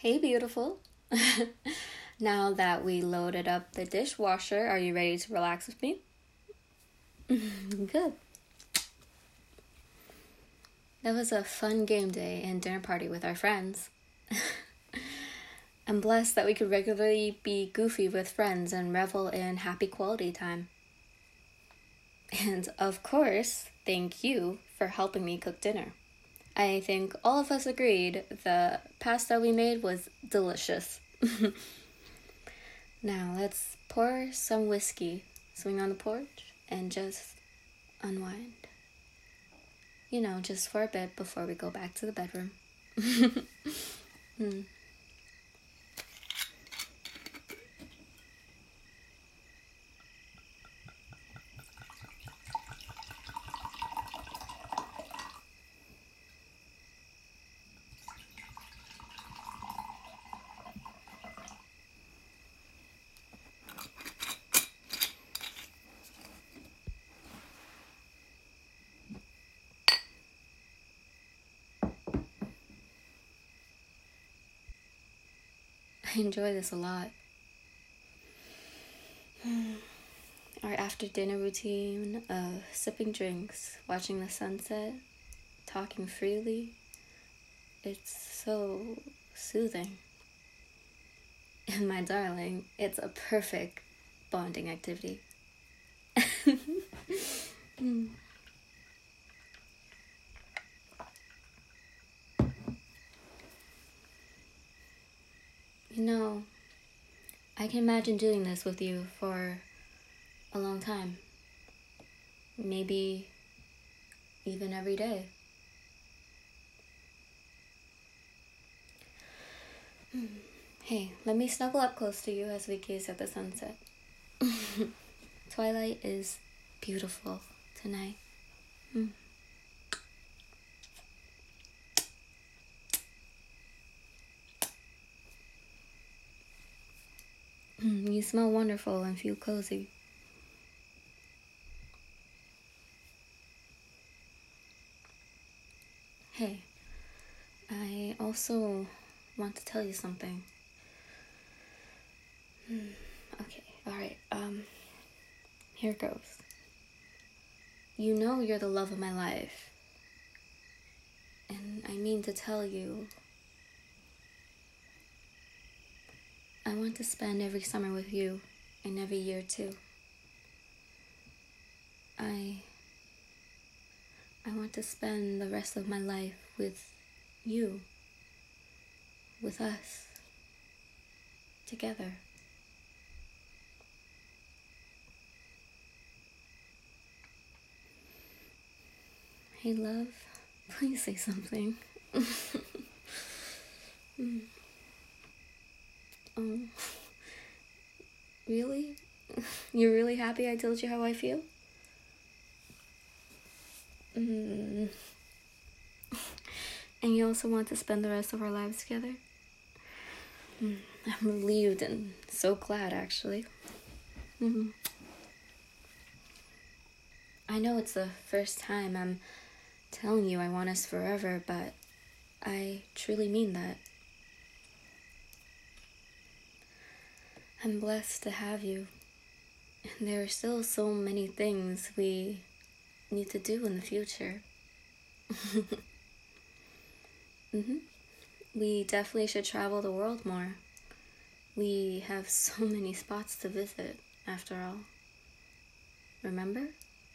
Hey, beautiful. Now that we loaded up the dishwasher, are you ready to relax with me? Good. That was a fun game day and dinner party with our friends. I'm blessed that we could regularly be goofy with friends and revel in happy quality time. And of course, thank you for helping me cook dinner. I think all of us agreed the pasta we made was delicious. Now let's pour some whiskey, swing on the porch, and just unwind. Just for a bit before we go back to the bedroom. Hmm. I enjoy this a lot. Our after dinner routine of sipping drinks, watching the sunset, talking freely. It's so soothing. And my darling, it's a perfect bonding activity. Mm. I can imagine doing this with you for a long time. Maybe even every day. Hey, let me snuggle up close to you as we gaze at the sunset. Twilight is beautiful tonight. You smell wonderful and feel cozy. Hey, I also want to tell you something. Okay, alright, here goes. You know you're the love of my life. And I mean to tell you, I want to spend every summer with you, and every year too. I want to spend the rest of my life with you, with us, together. Hey, love, please say something. Oh, really? You're really happy I told you how I feel? And you also want to spend the rest of our lives together? I'm relieved and so glad, actually. I know it's the first time I'm telling you I want us forever, but I truly mean that. I'm blessed to have you, and there are still so many things we need to do in the future. We definitely should travel the world more. We have so many spots to visit, after all. Remember?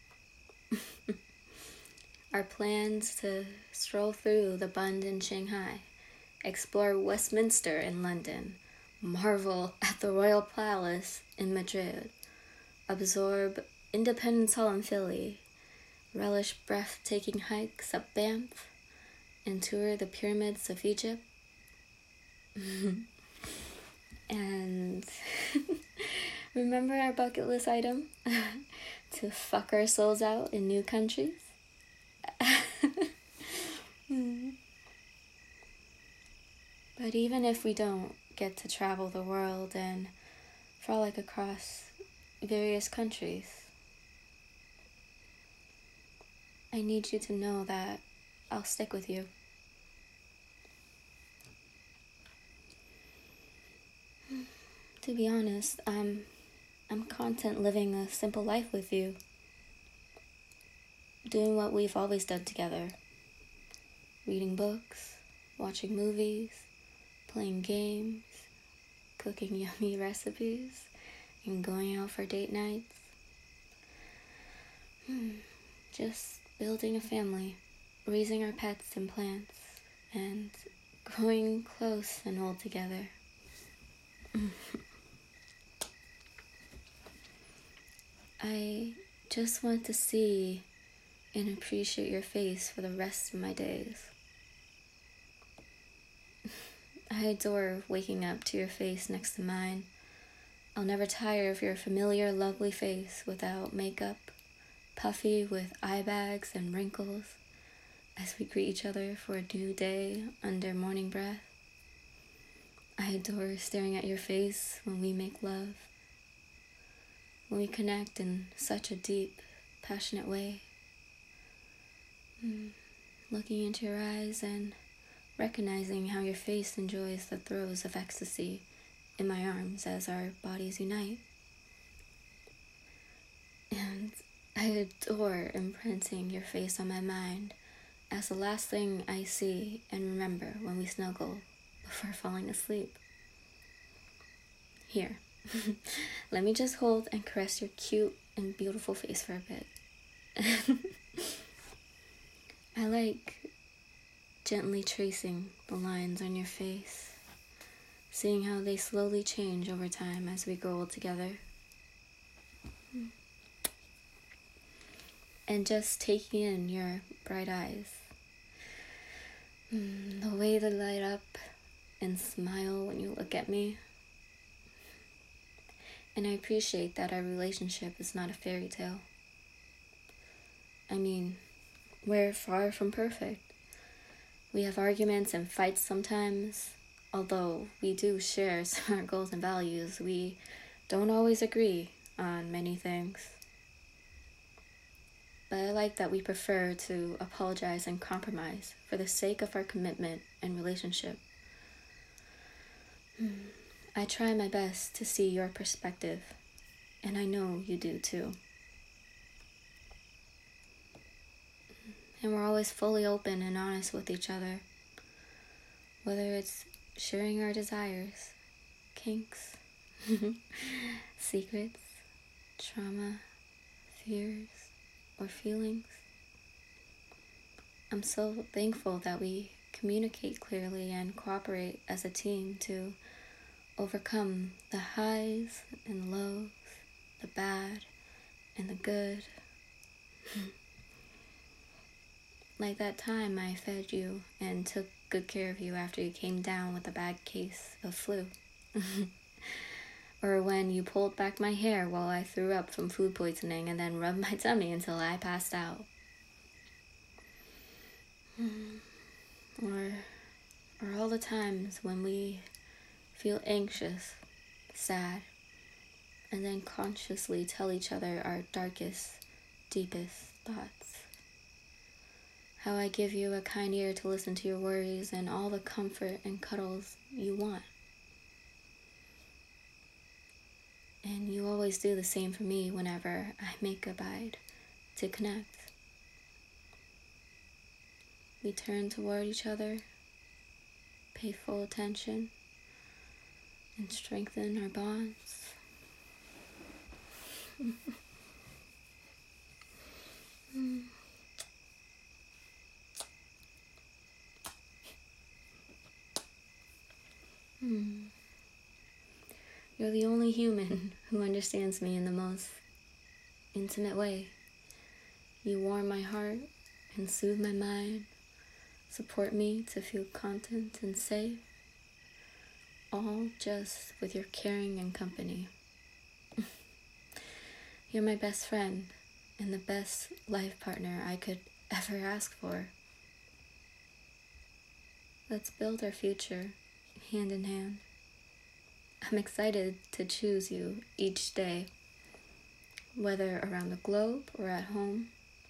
Our plans to stroll through the Bund in Shanghai, explore Westminster in London, marvel at the Royal Palace in Madrid, absorb Independence Hall in Philly, relish breathtaking hikes up Banff, and tour the pyramids of Egypt. And remember our bucket list item? To fuck our souls out in new countries? But even if we don't get to travel the world and frolic across various countries, I need you to know that I'll stick with you. To be honest, I'm content living a simple life with you, doing what we've always done together. Reading books, watching movies, playing games, cooking yummy recipes, and going out for date nights. Just building a family, raising our pets and plants, and growing close and old together. I just want to see and appreciate your face for the rest of my days. I adore waking up to your face next to mine. I'll never tire of your familiar, lovely face without makeup, puffy with eye bags and wrinkles, as we greet each other for a new day under morning breath. I adore staring at your face when we make love, when we connect in such a deep, passionate way. Looking into your eyes and recognizing how your face enjoys the throes of ecstasy in my arms as our bodies unite. And I adore imprinting your face on my mind as the last thing I see and remember when we snuggle before falling asleep. Here, let me just hold and caress your cute and beautiful face for a bit. I like gently tracing the lines on your face, seeing how they slowly change over time as we grow old together. And just taking in your bright eyes, the way they light up and smile when you look at me. And I appreciate that our relationship is not a fairy tale. I mean, we're far from perfect. We have arguments and fights sometimes. Although we do share similar goals and values, we don't always agree on many things. But I like that we prefer to apologize and compromise for the sake of our commitment and relationship. I try my best to see your perspective, and I know you do too. And we're always fully open and honest with each other, whether it's sharing our desires, kinks, secrets, trauma, fears, or feelings. I'm so thankful that we communicate clearly and cooperate as a team to overcome the highs and lows, the bad and the good. Like that time I fed you and took good care of you after you came down with a bad case of flu. Or when you pulled back my hair while I threw up from food poisoning and then rubbed my tummy until I passed out. Or all the times when we feel anxious, sad, and then consciously tell each other our darkest, deepest thoughts. How I give you a kind ear to listen to your worries and all the comfort and cuddles you want. And you always do the same for me whenever I make a bide to connect. We turn toward each other, pay full attention, and strengthen our bonds. You're the only human who understands me in the most intimate way. You warm my heart and soothe my mind, support me to feel content and safe, all just with your caring and company. You're my best friend and the best life partner I could ever ask for. Let's build our future hand in hand. I'm excited to choose you each day, whether around the globe or at home.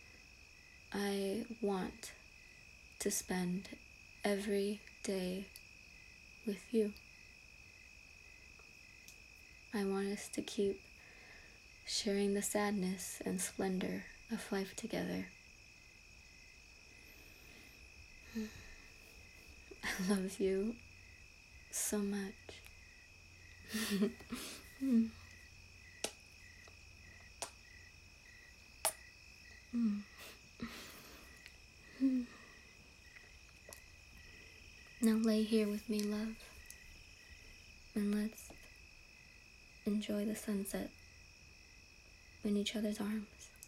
I want to spend every day with you. I want us to keep sharing the sadness and splendor of life together. I love you so much. Now lay here with me, love, and let's enjoy the sunset in each other's arms.